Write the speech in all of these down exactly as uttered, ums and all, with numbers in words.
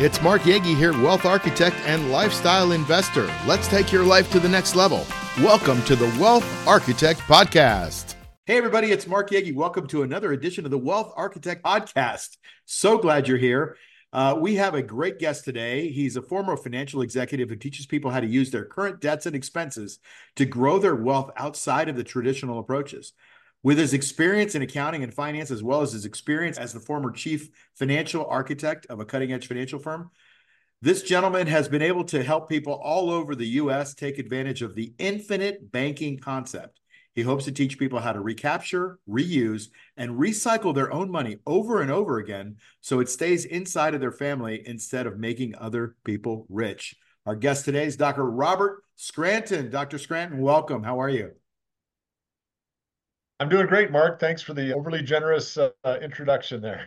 It's Mark Yagi here, wealth architect and lifestyle investor. Let's take your life to the next level. Welcome to the Wealth Architect Podcast. Hey, everybody, it's Mark Yagi. Welcome to another edition of the Wealth Architect Podcast. So glad you're here. Uh, we have a great guest today. He's a former financial executive who teaches people how to use their current debts and expenses to grow their wealth outside of the traditional approaches. With his experience in accounting and finance, as well as his experience as the former chief financial architect of a cutting-edge financial firm, this gentleman has been able to help people all over the U S take advantage of the infinite banking concept. He hopes to teach people how to recapture, reuse, and recycle their own money over and over again so it stays inside of their family instead of making other people rich. Our guest today is Doctor Robert Scranton. Doctor Scranton, welcome. How are you? I'm doing great, Mark. Thanks for the overly generous uh, introduction there.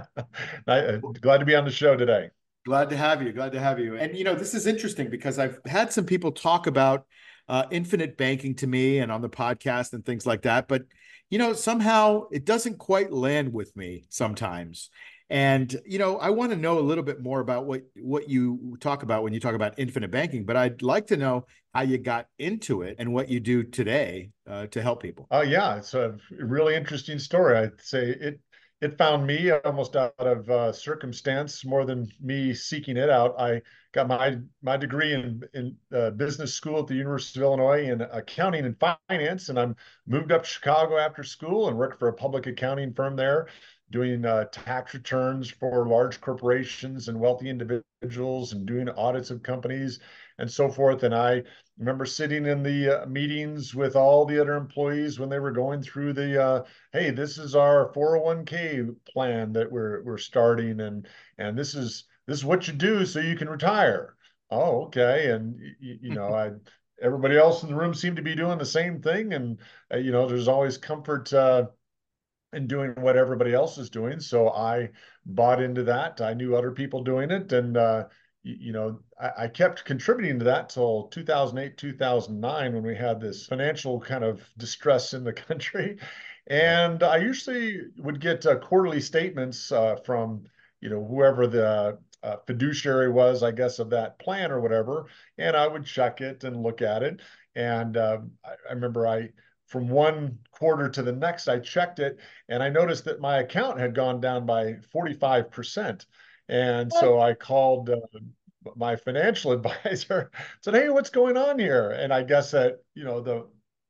I, uh, glad to be on the show today. Glad to have you. Glad to have you. And, you know, this is interesting because I've had some people talk about uh, infinite banking to me and on the podcast and things like that. But, you know, somehow it doesn't quite land with me sometimes. And, you know, I want to know a little bit more about what, what you talk about when you talk about infinite banking, but I'd like to know how you got into it and what you do today uh, to help people. Oh, yeah, it's a really interesting story. I'd say it it found me almost out of uh, circumstance more than me seeking it out. I got my my degree in in uh, business school at the University of Illinois in accounting and finance, and I'm moved up to Chicago after school and worked for a public accounting firm there, doing uh, tax returns for large corporations and wealthy individuals, and doing audits of companies and so forth. And I remember sitting in the uh, meetings with all the other employees when they were going through the uh, hey, this is our four oh one k plan that we're we're starting, and and this is this is what you do so you can retire. Oh, okay. And you, you know, I everybody else in the room seemed to be doing the same thing, and uh, you know, there's always comfort uh, in doing what everybody else is doing. So I bought into that. I knew other people doing it, and uh, you know, I, I kept contributing to that till two thousand eight, two thousand nine, when we had this financial kind of distress in the country. Right. And I usually would get uh, quarterly statements uh, from, you know, whoever the uh, fiduciary was, I guess, of that plan or whatever. And I would check it and look at it. And uh, I, I remember I, from one quarter to the next, I checked it and I noticed that my account had gone down by forty-five percent. And so I called uh, my financial advisor, said, "Hey, what's going on here?" And I guess that, you know, the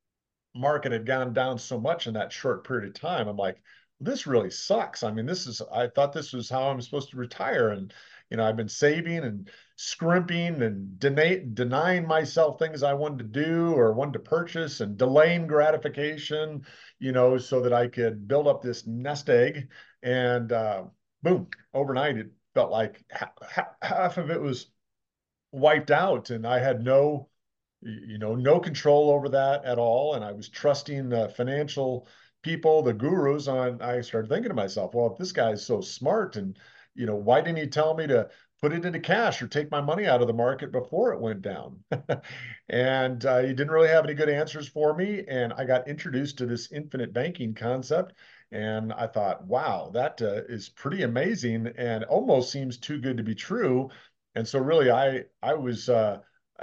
market had gone down so much in that short period of time. I'm like, this really sucks. I mean, this is, I thought this was how I'm supposed to retire. And, you know, I've been saving and scrimping and deny, denying myself things I wanted to do or wanted to purchase and delaying gratification, you know, so that I could build up this nest egg. And uh, boom, overnight, it felt like half, half of it was wiped out. And I had no, you know, no control over that at all. And I was trusting the financial people, the gurus. On I started thinking to myself, well, if this guy is so smart, and you know, why didn't he tell me to put it into cash or take my money out of the market before it went down? And uh, he didn't really have any good answers for me. And I got introduced to this infinite banking concept. And I thought, wow, that uh, is pretty amazing and almost seems too good to be true. And so really, I I was uh,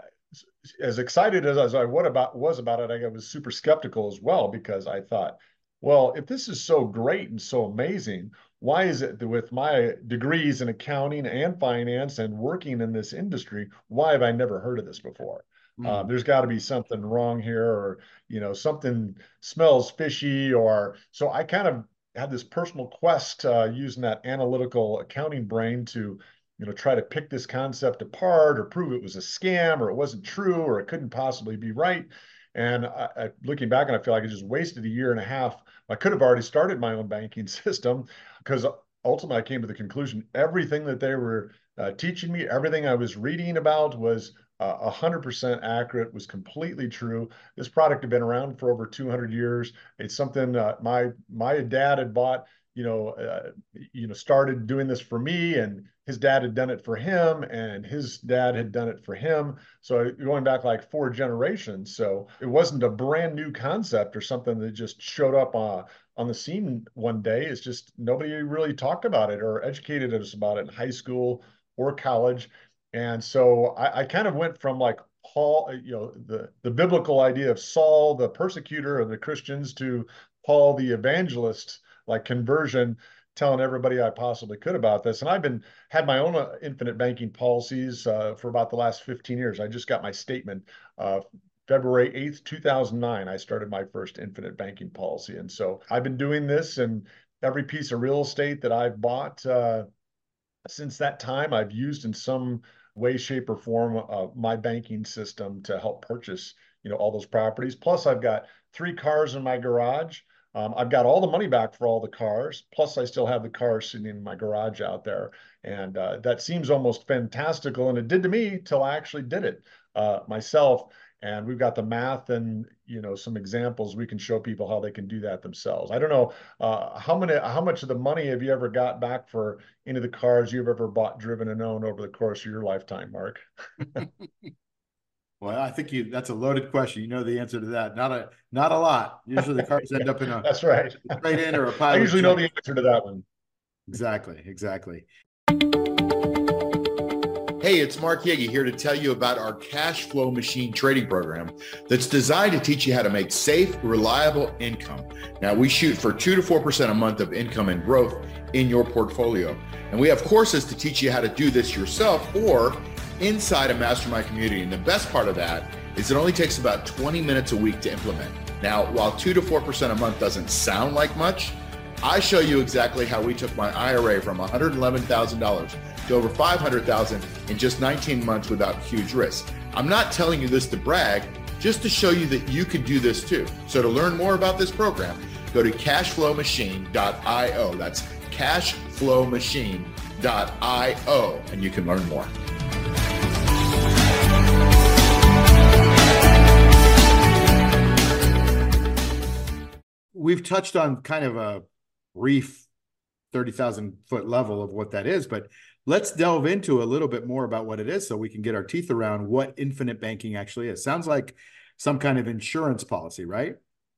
as excited as, as I what about was about it. I was super skeptical as well, because I thought, well, if this is so great and so amazing, why is it that with my degrees in accounting and finance and working in this industry, why have I never heard of this before? Uh, Hmm. there's got to be something wrong here, or you know, something smells fishy, or so I kind of had this personal quest uh, using that analytical accounting brain to you know, try to pick this concept apart or prove it was a scam or it wasn't true or it couldn't possibly be right. And I, I, looking back, and I feel like I just wasted a year and a half. I could have already started my own banking system, because ultimately I came to the conclusion everything that they were uh, teaching me, everything I was reading about was uh, one hundred percent accurate, was completely true. This product had been around for over two hundred years. It's something uh, my my dad had bought, you know, uh, you know, started doing this for me, and his dad had done it for him, and his dad had done it for him. So going back like four generations. So it wasn't a brand new concept or something that just showed up uh, on the scene one day. It's just nobody really talked about it or educated us about it in high school or college. And so I, I kind of went from like Paul, you know, the, the biblical idea of Saul, the persecutor of the Christians, to Paul, the evangelist, like conversion, telling everybody I possibly could about this. And I've been had my own uh, infinite banking policies uh, for about the last fifteen years. I just got my statement uh, February eighth, two thousand nine. I started my first infinite banking policy. And so I've been doing this, and every piece of real estate that I've bought uh, since that time, I've used in some way, shape, or form uh, my banking system to help purchase, you know, all those properties. Plus, I've got three cars in my garage. Um, I've got all the money back for all the cars. Plus, I still have the cars sitting in my garage out there, and uh, that seems almost fantastical. And it did to me till I actually did it uh, myself. And we've got the math and, you know, some examples we can show people how they can do that themselves. I don't know uh, how many, how much of the money have you ever got back for any of the cars you've ever bought, driven, and owned over the course of your lifetime, Mark? Well, I think you that's a loaded question. You know the answer to that. Not a not a lot. Usually the cars end up in a That's right. trade-in or a I pile of usually know junk. the answer to that one. Exactly, exactly. Hey, it's Mark Yegi here to tell you about our cash flow machine trading program that's designed to teach you how to make safe, reliable income. Now, we shoot for two to four percent a month of income and growth in your portfolio. And we have courses to teach you how to do this yourself or inside a mastermind community. And the best part of that is it only takes about twenty minutes a week to implement. Now, while two to four percent a month doesn't sound like much, I show you exactly how we took my I R A from one hundred eleven thousand dollars to over five hundred thousand dollars in just nineteen months without huge risk. I'm not telling you this to brag, just to show you that you can do this too. So to learn more about this program, go to cashflow machine dot io. That's cashflow machine dot io, and you can learn more. We've touched on kind of a brief thirty thousand foot level of what that is, but let's delve into a little bit more about what it is so we can get our teeth around what infinite banking actually is. Sounds like some kind of insurance policy, right?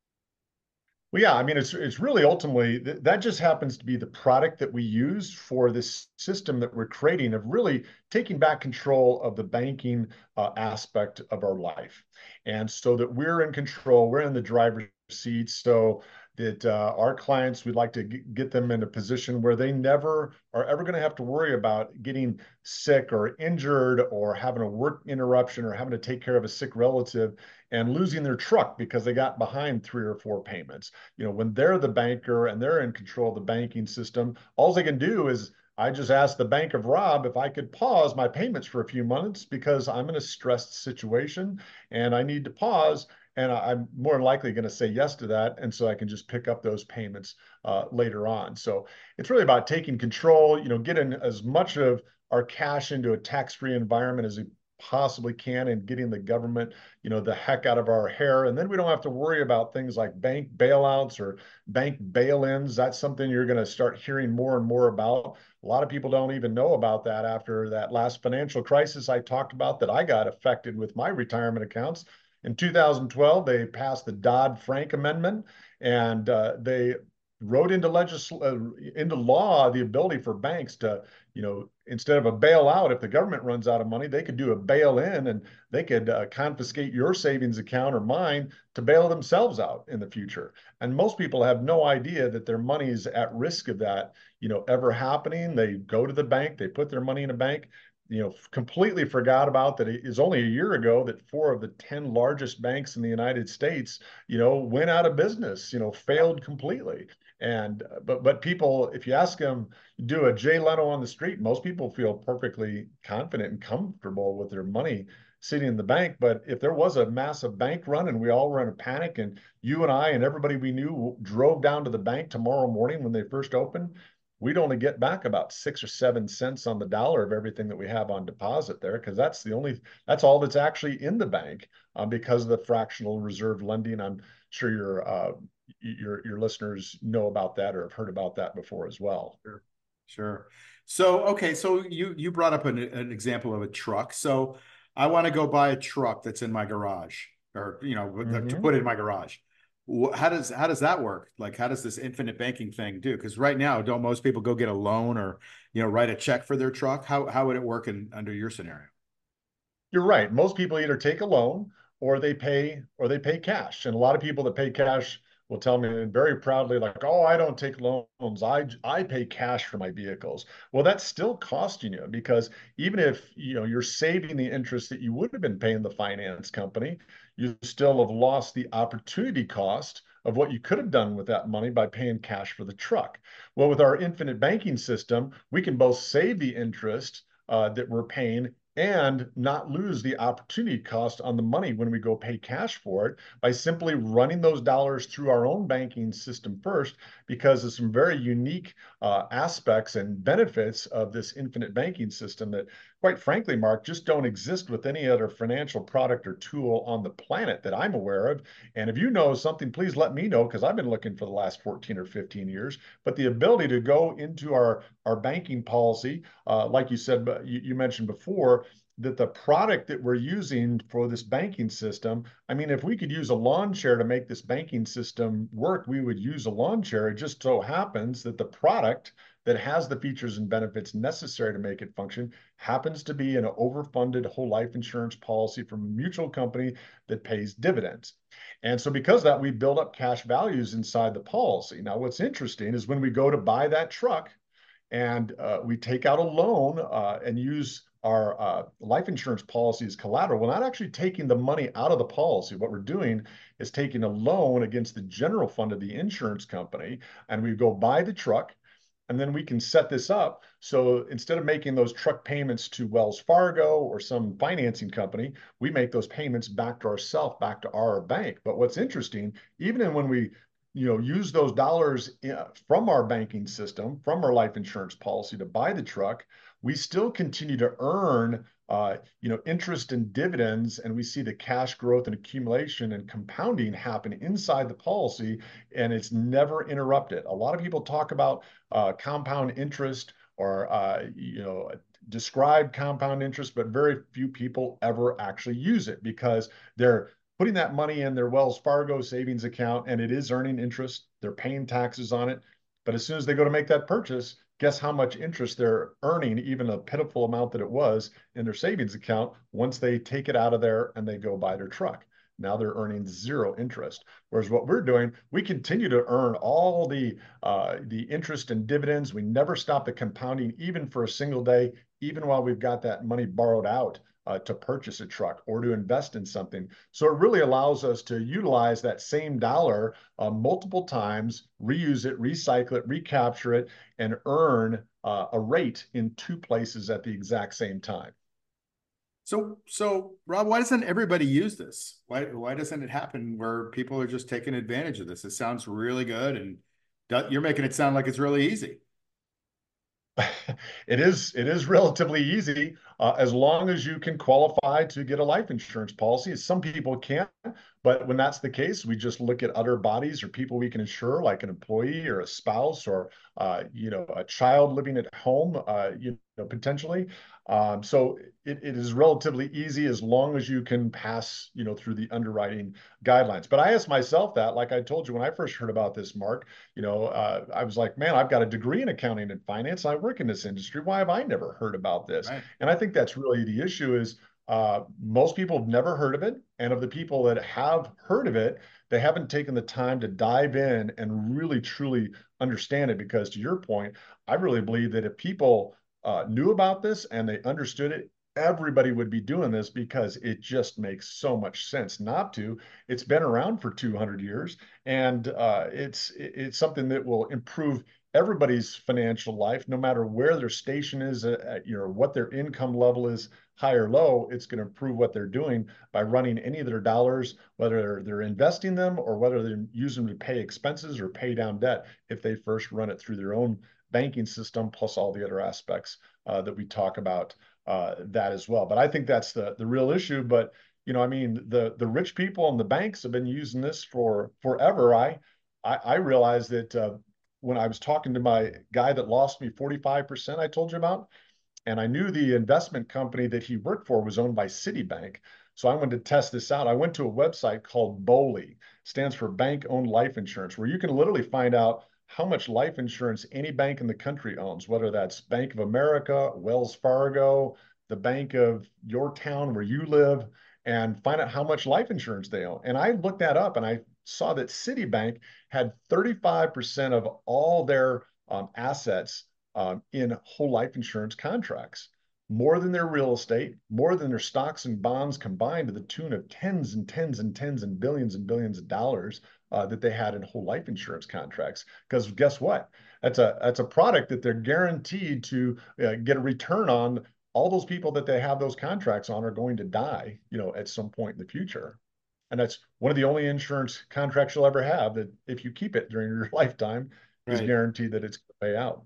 Well, yeah, I mean, it's it's really ultimately th that just happens to be the product that we use for this system that we're creating of really taking back control of the banking uh, aspect of our life. And so that we're in control, we're in the driver's seat, so that uh, our clients, we'd like to get them in a position where they never are ever going to have to worry about getting sick or injured or having a work interruption or having to take care of a sick relative and losing their truck because they got behind three or four payments. You know, when they're the banker and they're in control of the banking system, all they can do is I just asked the Bank of Rob if I could pause my payments for a few months because I'm in a stressed situation and I need to pause. And I'm more likely going to say yes to that. And so I can just pick up those payments uh, later on. So it's really about taking control, you know, getting as much of our cash into a tax-free environment as we possibly can and getting the government, you know, the heck out of our hair. And then we don't have to worry about things like bank bailouts or bank bail-ins. That's something you're going to start hearing more and more about. A lot of people don't even know about that after that last financial crisis I talked about that I got affected with my retirement accounts. In two thousand twelve, they passed the Dodd-Frank Amendment, and uh, they wrote into legisl uh, into law the ability for banks to, you know, instead of a bailout, if the government runs out of money, they could do a bail-in, and they could uh, confiscate your savings account or mine to bail themselves out in the future. And most people have no idea that their money is at risk of that, you know, ever happening. They go to the bank, they put their money in a bank, you know, completely forgot about that. It is only a year ago that four of the ten largest banks in the United States, you know, went out of business, you know, failed completely. And, but, but people, if you ask them, do a Jay Leno on the street, most people feel perfectly confident and comfortable with their money sitting in the bank. But if there was a massive bank run and we all were in a panic and you and I and everybody we knew drove down to the bank tomorrow morning when they first opened, we'd only get back about six or seven cents on the dollar of everything that we have on deposit there, because that's the only, that's all that's actually in the bank uh, because of the fractional reserve lending. I'm sure your uh, your your listeners know about that or have heard about that before as well. Sure. Sure. So, okay. So you, you brought up an, an example of a truck. So I want to go buy a truck that's in my garage or, you know, mm-hmm. to put in my garage. Wh- How does how does that work? Like, how does this infinite banking thing do? Because right now, don't most people go get a loan or, you know, write a check for their truck? How how would it work in under your scenario? You're right. Most people either take a loan or they pay or they pay cash. And a lot of people that pay cash will tell me very proudly, like, "Oh, I don't take loans. I I pay cash for my vehicles." Well, that's still costing you because even if you know you're saving the interest that you would have been paying the finance company, you still have lost the opportunity cost of what you could have done with that money by paying cash for the truck. Well, with our infinite banking system, we can both save the interest uh, that we're paying and not lose the opportunity cost on the money when we go pay cash for it by simply running those dollars through our own banking system first, because of some very unique uh, aspects and benefits of this infinite banking system that, quite frankly, Mark, just don't exist with any other financial product or tool on the planet that I'm aware of. And if you know something, please let me know, because I've been looking for the last fourteen or fifteen years. But the ability to go into our, our banking policy, uh, like you said, you, you mentioned before, that the product that we're using for this banking system, I mean, if we could use a lawn chair to make this banking system work, we would use a lawn chair. It just so happens that the product that has the features and benefits necessary to make it function happens to be an overfunded whole life insurance policy from a mutual company that pays dividends. And so because of that, we build up cash values inside the policy. Now, what's interesting is when we go to buy that truck, and uh, we take out a loan uh, and use our uh, life insurance policy as collateral. We're not actually taking the money out of the policy. What we're doing is taking a loan against the general fund of the insurance company, and we go buy the truck. And then we can set this up so instead of making those truck payments to Wells Fargo or some financing company, we make those payments back to ourselves, back to our bank. But what's interesting, even when we you know, use those dollars from our banking system, from our life insurance policy to buy the truck, we still continue to earn, uh, you know, interest and dividends, and we see the cash growth and accumulation and compounding happen inside the policy, and it's never interrupted. A lot of people talk about uh, compound interest or, uh, you know, describe compound interest, but very few people ever actually use it because they're putting that money in their Wells Fargo savings account and it is earning interest. They're paying taxes on it. But as soon as they go to make that purchase, guess how much interest they're earning, even a pitiful amount that it was in their savings account once they take it out of there and they go buy their truck. Now they're earning zero interest. Whereas what we're doing, we continue to earn all the uh, the interest and dividends. We never stop the compounding, even for a single day, even while we've got that money borrowed out uh, to purchase a truck or to invest in something. So it really allows us to utilize that same dollar uh, multiple times, reuse it, recycle it, recapture it, and earn uh, a rate in two places at the exact same time. So, so Rob, why doesn't everybody use this? Why why doesn't it happen where people are just taking advantage of this? It sounds really good, and do- you're making it sound like it's really easy. It is it is relatively easy uh, as long as you can qualify to get a life insurance policy. Some people can't, but when that's the case, we just look at other bodies or people we can insure, like an employee or a spouse or uh, you know a child living at home, uh, you know potentially. Um, so it, it is relatively easy as long as you can pass you know through the underwriting guidelines. But I asked myself that, like I told you when I first heard about this, Mark. You know, uh, I was like, man, I've got a degree in accounting and finance. I work in this industry. Why have I never heard about this? Right. And I think that's really the issue is uh, most people have never heard of it. And of the people that have heard of it, they haven't taken the time to dive in and really, truly understand it. Because to your point, I really believe that if people uh, knew about this and they understood it, everybody would be doing this because it just makes so much sense not to. It's been around for two hundred years, and uh, it's it's something that will improve everybody's financial life, no matter where their station is, at, at, you know, what their income level is, high or low. It's going to improve what they're doing by running any of their dollars, whether they're, they're investing them or whether they're using them to pay expenses or pay down debt, if they first run it through their own banking system, plus all the other aspects uh, that we talk about uh, that as well. But I think that's the the real issue. But you know, I mean, the the rich people and the banks have been using this for forever. I I, I realized that uh, when I was talking to my guy that lost me forty-five percent, I told you about, and I knew the investment company that he worked for was owned by Citibank. So I wanted to test this out. I went to a website called BOLI, stands for Bank Owned Life Insurance, where you can literally find out how much life insurance any bank in the country owns, whether that's Bank of America, Wells Fargo, the bank of your town where you live, and find out how much life insurance they own. And I looked that up and I saw that Citibank had thirty-five percent of all their um, assets um, in whole life insurance contracts, more than their real estate, more than their stocks and bonds combined, to the tune of tens and tens and tens and billions and billions of dollars uh, that they had in whole life insurance contracts. Because guess what? That's a that's a product that they're guaranteed to uh, get a return on. All those people that they have those contracts on are going to die, you know, at some point in the future. And that's one of the only insurance contracts you'll ever have that, if you keep it during your lifetime, is Right. guaranteed that it's going to pay out.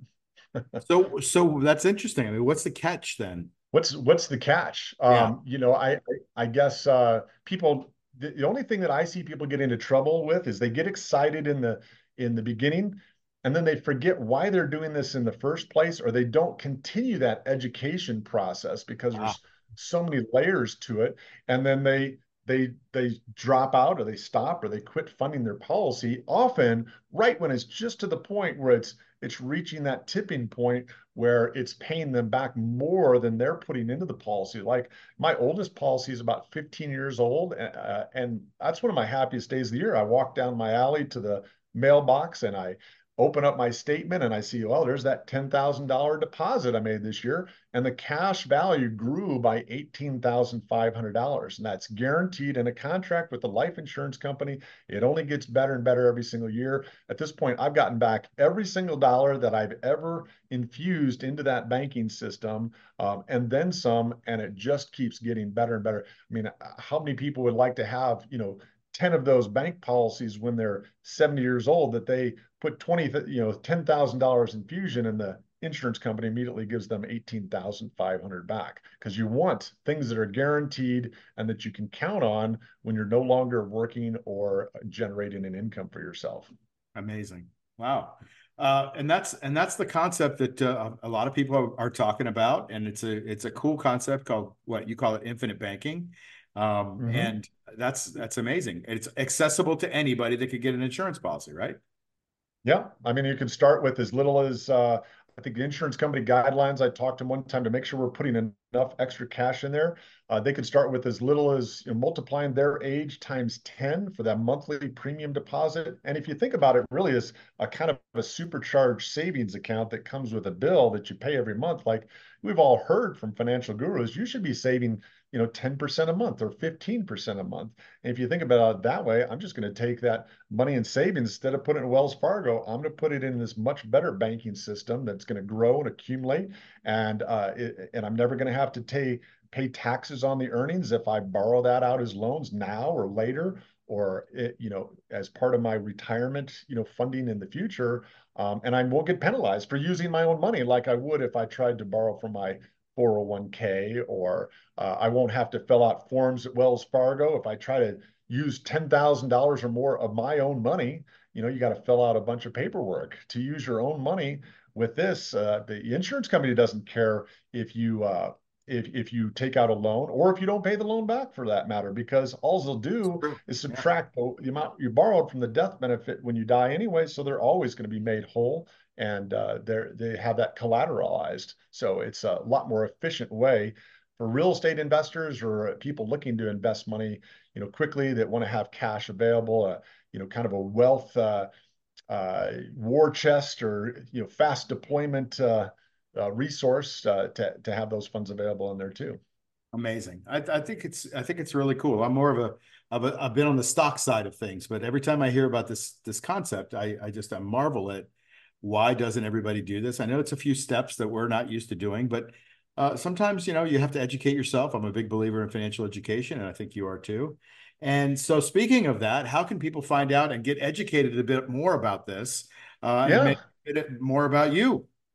So, so that's interesting. I mean, what's the catch then? What's what's the catch? Yeah. Um, you know, I I guess uh, people. The, the only thing that I see people get into trouble with is they get excited in the in the beginning, and then they forget why they're doing this in the first place, or they don't continue that education process because Ah, there's so many layers to it, and then they they they drop out or they stop or they quit funding their policy, often right when it's just to the point where it's it's reaching that tipping point where it's paying them back more than they're putting into the policy. Like my oldest policy is about fifteen years old, uh, and that's one of my happiest days of the year. I walk down my alley to the mailbox and I open up my statement and I see, well, there's that ten thousand dollar deposit I made this year, and the cash value grew by eighteen thousand five hundred dollars, and that's guaranteed in a contract with the life insurance company. It only gets better and better every single year. At this point, I've gotten back every single dollar that I've ever infused into that banking system, um, and then some, and it just keeps getting better and better. I mean, how many people would like to have, you know, ten of those bank policies when they're seventy years old, that they put twenty, you know, ten thousand dollars infusion, and the insurance company immediately gives them eighteen thousand five hundred back? Because you want things that are guaranteed and that you can count on when you're no longer working or generating an income for yourself. amazing. Wow. Uh, and that's and that's the concept that uh, a lot of people are, are talking about, and it's a it's a cool concept called, what you call it, infinite banking, um, Mm-hmm. and that's that's amazing. It's accessible to anybody that could get an insurance policy, right? Yeah, I mean, you can start with as little as uh, I think the insurance company guidelines. I talked to them one time to make sure we're putting enough extra cash in there. Uh, they could start with as little as, you know, multiplying their age times ten for that monthly premium deposit. And if you think about it, really is a kind of a supercharged savings account that comes with a bill that you pay every month. Like we've all heard from financial gurus, you should be saving, you know, ten percent a month or fifteen percent a month. And if you think about it that way, I'm just going to take that money in savings, instead of putting it in Wells Fargo, I'm going to put it in this much better banking system that's going to grow and accumulate, and uh, it, and I'm never going to have to pay pay taxes on the earnings if I borrow that out as loans now or later, or it, you know, as part of my retirement, you know, funding in the future, um, and I won't get penalized for using my own money like I would if I tried to borrow from my four oh one k, or uh, I won't have to fill out forms at Wells Fargo if I try to use ten thousand dollars or more of my own money. You know, you got to fill out a bunch of paperwork to use your own money. With this, uh, the insurance company doesn't care if you uh, if if you take out a loan or if you don't pay the loan back, for that matter, because all they'll do True. is Yeah. subtract the, the amount you borrowed from the death benefit when you die anyway. So they're always going to be made whole, and uh, they're they have that collateralized. So it's a lot more efficient way for real estate investors or people looking to invest money, you know, quickly, that want to have cash available, uh, you know, kind of a wealth uh, uh, war chest, or, you know, fast deployment uh, uh, resource uh, to to have those funds available in there too. Amazing. I, I think it's I think it's really cool. I'm more of a of a I've been on the stock side of things, but every time I hear about this this concept, I I just I marvel at why doesn't everybody do this? I know it's a few steps that we're not used to doing, but uh, sometimes, you know, you have to educate yourself. I'm a big believer in financial education, and I think you are too. And so, speaking of that, how can people find out and get educated a bit more about this, uh, and Yeah. maybe a bit more about you?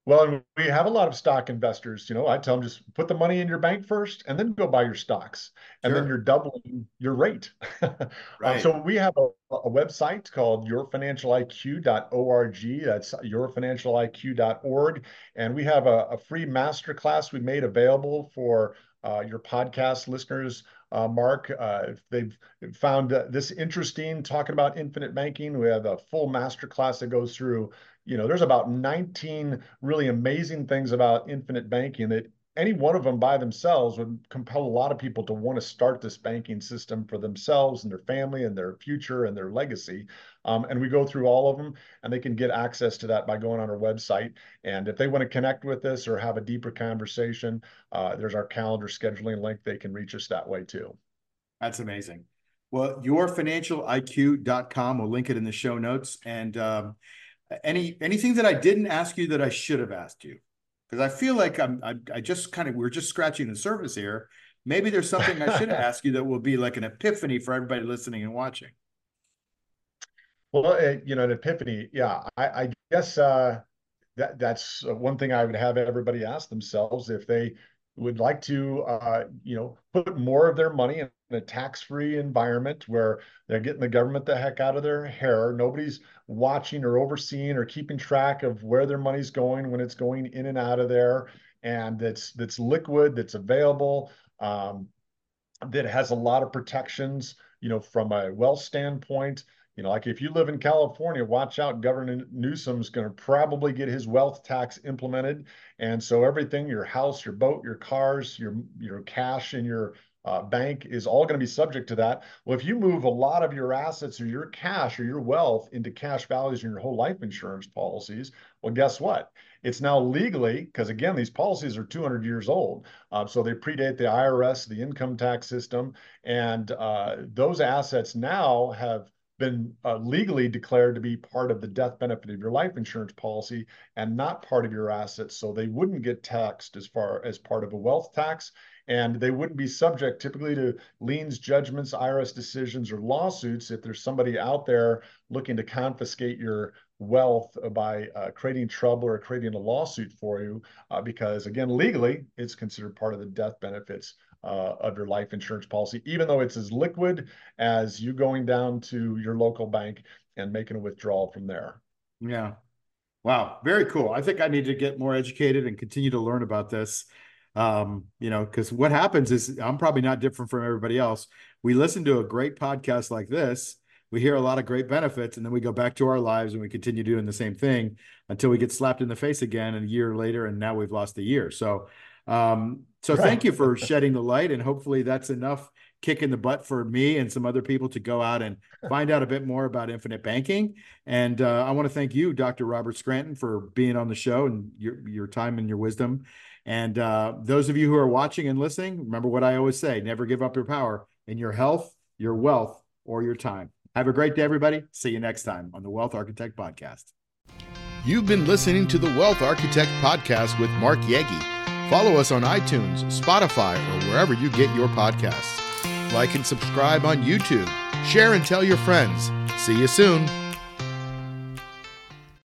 Well, we have a lot of stock investors. You know, I tell them just put the money in your bank first and then go buy your stocks. And then Sure. you're doubling your rate. um, Right. so we have a, a website called your financial I Q dot org. That's your financial I Q dot org. And we have a, a free masterclass we made available for uh, your podcast listeners. Uh, Mark, uh, if they've found uh, this interesting, talking about infinite banking, we have a full masterclass that goes through, you know, there's about nineteen really amazing things about infinite banking that any one of them by themselves would compel a lot of people to want to start this banking system for themselves and their family and their future and their legacy. Um, and we go through all of them, and they can get access to that by going on our website. And if they want to connect with us or have a deeper conversation, uh, there's our calendar scheduling link. They can reach us that way too. That's amazing. Well, your financial I Q dot com, we'll link it in the show notes. And um, any anything that I didn't ask you that I should have asked you, because I feel like I'm I, I just kind of we're just scratching the surface here. Maybe there's something I should have asked you that will be like an epiphany for everybody listening and watching. Well, uh, you know, an epiphany. Yeah, I, I guess uh, that that's one thing I would have everybody ask themselves if they would like to, uh, you know, put more of their money in a tax-free environment where they're getting the government the heck out of their hair. Nobody's watching or overseeing or keeping track of where their money's going when it's going in and out of there, and that's that's liquid, that's available, um, that has a lot of protections, you know, from a wealth standpoint. You know, like if you live in California, watch out. Governor Newsom's going to probably get his wealth tax implemented. And so everything, your house, your boat, your cars, your, your cash in your uh, bank is all going to be subject to that. Well, if you move a lot of your assets or your cash or your wealth into cash values in your whole life insurance policies, well, guess what? It's now legally, because again, these policies are two hundred years old. Uh, so they predate the I R S, the income tax system. And uh, those assets now have been uh, legally declared to be part of the death benefit of your life insurance policy and not part of your assets. So they wouldn't get taxed as far as part of a wealth tax, and they wouldn't be subject typically to liens, judgments, I R S decisions, or lawsuits if there's somebody out there looking to confiscate your wealth by uh, creating trouble or creating a lawsuit for you, uh, because again, legally, it's considered part of the death benefits Uh, of your life insurance policy, even though it's as liquid as you going down to your local bank and making a withdrawal from there. Yeah. Wow. Very cool. I think I need to get more educated and continue to learn about this. Um, you know, because what happens is I'm probably not different from everybody else. We listen to a great podcast like this. We hear a lot of great benefits, and then we go back to our lives and we continue doing the same thing until we get slapped in the face again a year later, and now we've lost a year. So Um, so Right. thank you for shedding the light, and hopefully that's enough kick in the butt for me and some other people to go out and find out a bit more about infinite banking. And uh, I want to thank you, Doctor Robert Scranton, for being on the show and your, your time and your wisdom. And uh, those of you who are watching and listening, remember what I always say, never give up your power in your health, your wealth, or your time. Have a great day, everybody. See you next time on the Wealth Architect Podcast. You've been listening to the Wealth Architect Podcast with Mark Yegi. Follow us on iTunes, Spotify, or wherever you get your podcasts. Like and subscribe on YouTube. Share and tell your friends. See you soon.